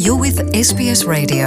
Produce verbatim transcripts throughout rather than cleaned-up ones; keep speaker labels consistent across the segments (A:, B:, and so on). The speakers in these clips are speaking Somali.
A: You're with S B S Radio.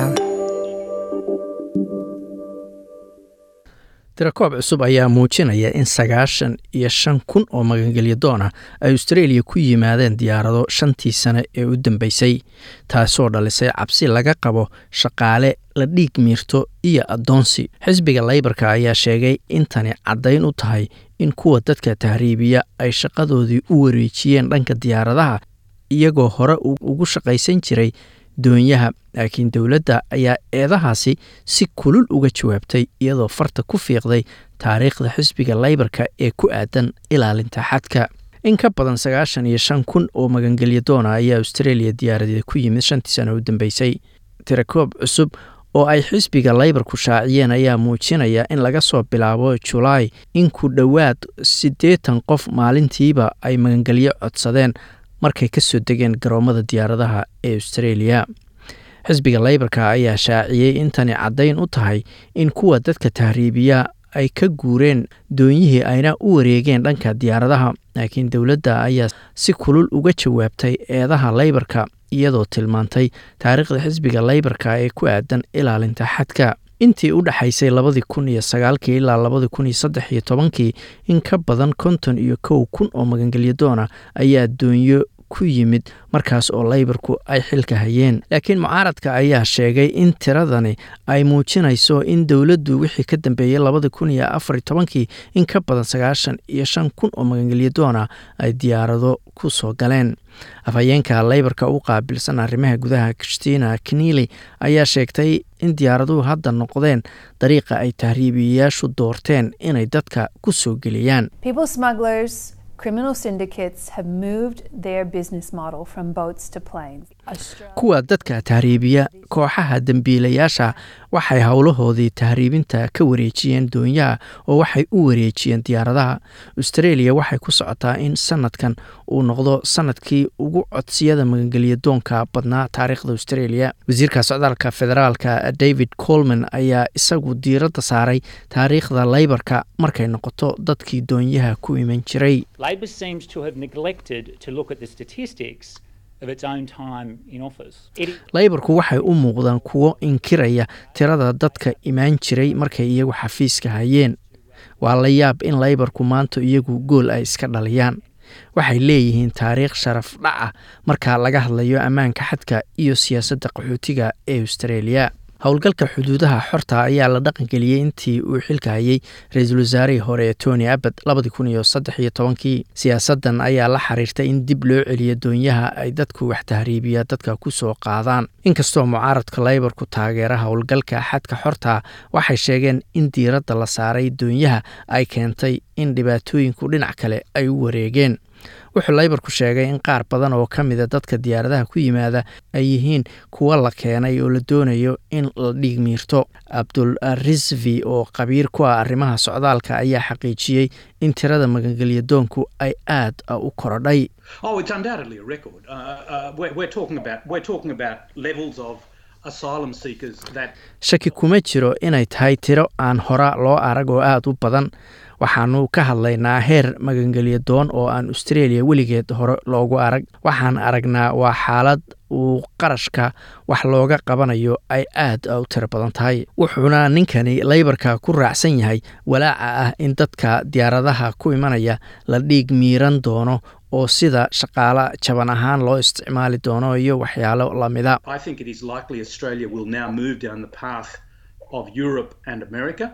B: tirakoob cusub ayaa muujinaya in sagaashan iyo shan kun oo magangelyo doon ah ay Australia ku yimaadeen diyaarado shantii sane ee u dambeysay, taasoo dhalisay cabsi laga qabo shaqaale la dhiig miirto iyo adoonsi. Xisbiga Labour-ka ayaa sheegay in tani caddayn u tahay in kuwa dadka tahriibiya ay shaqadoodii u wareejiyeen dhanka diyaaradaha iyagoo hore ugu shaqaysan jiray doonyaha, laakiin dowladda ayaa eedahaasi si kulul uga jawaabtay iyadoo farta ku fiiqday taariikhda xisbiga Labour-ka ee ku aadan ilaalinta xadka. In ka badan sagaashan iyo shan kun oo magangelyo doon ah ayaa Australia diyaaradeeda ku yimid shantii sano u dambeysay. Tirakoob cusub oo ay xisbiga Labour-ku shaaciyeen ayaa muujinaya in laga soo bilaabo July in ku dhowaad siddeetan qof maalintiiba ay magangelyo codsadeen markay ka soo degeen garoomada diyaaradaha ee Australia. Xisbiga Labour-ka ayaa shaaciyay in tani caddayn u tahay in kuwa dadka tahriibiya ay ka guureen doonyihii ayna u wareegeen dhanka diyaaradaha, laakiin dowladda ayaa si kulul uga jawaabtay eedaha Labour-ka iyadoo tilmaantay taariikhda xisbiga Labour-ka ee ku aadan ilaalinta xadka. Intii u dhaxaysay labadi kun iyo sagaalkii ilaa labadi kun iyo saddex iyo tobankii, in ka badan konton iyo kow kun oo magangelyo doon ah ayaa doonyo ku yimid markaas oo Labour-ku ay xilka hayeen, laakiin mucaaradka ayaa sheegay in tiradani ay muujinayso in dowladdu wixii ka dambeeyay labadi kun iyo afar iyo tobankii in ka badan sagaashan iyo shan kun oo magangelyo doon ah ay diyaarado ku soo galeen. Afhayeenka Labour-ka u qaabilsan arrimaha gudaha Christina Keneally ayaa sheegtay in diyaaraduhu hadda noqdeen dariiqa ay tahriibiyayaashu doorteen inay dadka ku soo geliyaan.
C: People smugglers, criminal syndicates have moved their business model from boats to planes.
B: Kuwa dadka tahriibiya kooxaha dambiilayaasha waxay howlahoodii tahriibinta ka wareejiyeen doonyaha oo waxay u wareejiyeen diyaaradaha. Australia waxay ku socotaa in sanadkan uu noqdo sanadkii ugu codsiyada magangelyo doonka badnaa taariikhda Australia. Wasiirka socdaalka federaalka David Coleman ayaa isagu diiradda saaray taariikhda Labour-ka markay noqoto dadkii doonyaha ku iman jiray.
D: Labor seems to have neglected to look at the statistics of its own time in office.
B: Labour-ku waxay u muuqdaan kuwo inkiraya tirada dadka imaan jiray markay iyagu xafiiska hayeen. Waa la yaab in Labour-ku maanta iyagu gool ay iska dhaliyaan. Waxay leeyihiin taariikh sharaf dhac ah marka laga hadlayo ammaanka xadka iyo siyaasadda qaxootiga ee Australia. Howlgalka xuduudaha xorta ayaa la dhaqan geliyay intii uu xilka hayay ra'iisul wasaarihii hore ee Tony Abbott labadi kun iyo saddex iyo tobankii. Siyaasaddan ayaa la xiriirtay in dib loo celiyo doonyaha ay dadku wax tahriibiya dadka ku soo qaadaan. Inkastoo mucaaradka Labour-ku taageera howlgalka xadka xorta, waxay sheegeen in diiradda la saaray doonyaha ay keentay in dhibaatooyinku dhinac kale ay u wareegeen. Wuxuu Labour-ku sheegay in qaar badan oo ka mid ah dadka diyaaradaha ku yimaada ay yihiin kuwa la keenay oo la doonayo in la dhiig miirto. Abdul Rizvi oo khabiir ku ah arrimaha socdaalka ayaa xaqiijiyay in tirada magangelyo doonku ay aad u korodhay.
E: Oh, it's undoubtedly a record. Uh, uh, we're, we're talking about we're talking about levels of asylum seekers that
B: shaki kuma jiro inay tahay tiro aan hora loo arag oo aad u badan. Waxaanu ka hadlaynaa heer magangelyo doon oo aan Australia weligeed hore loogu arag. Waxaan aragnaa waa xaalad uu qarashka wax looga qabanayo ay aad u tiro badan tahay. Wuxuuna ninkani Labour-ka ku raacsan yahay walaaca ah in dadka diyaaradaha ku imanaya la dhiig miiran doono oo sida shaqaale jaban ahaan loo isticmaali doono iyo waxyaalo lamida.
E: I think it is likely Australia will now move down the path of Europe and America.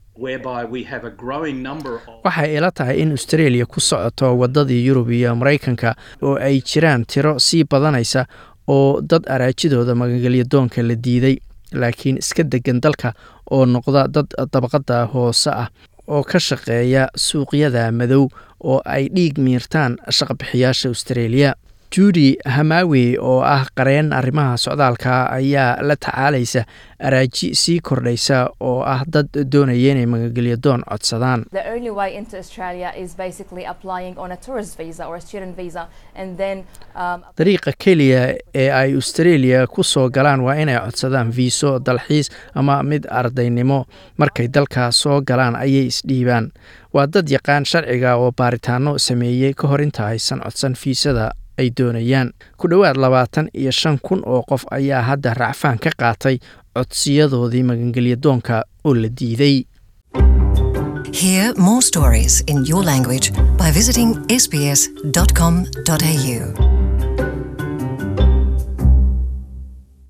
B: Waxay ila tahay in Australia ku socoto wadadii Yurub iyo Mareykanka oo ay jiraan tiro sii badanaysa oo dad araajidooda magangelyo doonka la diiday, laakiin iska degan dalka oo noqda dad dabaqada hoose ah oo ka shaqeeya suuqyada madow oo ay dhiig miirtaan shaqabixiyaasha Australia. Judy Hamawi oo ah qareen arrimaha socdaalka ayaa la tacaalaysa araaji sii kordhaysa oo ah dad doonaya inay magangelyo doon codsadaan.
C: The only way into Australia is basically applying on a tourist visa or a student visa and then um,
B: dariiqa keliya ee ay Australia ku soo galaan waa inay codsadaan viiso dalxiis ama mid ardaynimo. Markay dalka soo galaan ayay isdhiibaan. Waa dad yaqaan sharciga oo baaritaano sameeyay ka hor inta aysan codsan fiisada ay doonayaan. Ku dhowaad labaatan iyo shan kun oo qof ayaa hadda racfaan ka qaatay codsiyadoodii magangelyadoonka oo la diiday.
A: Hear more stories in your language by visiting s b s dot com dot a u.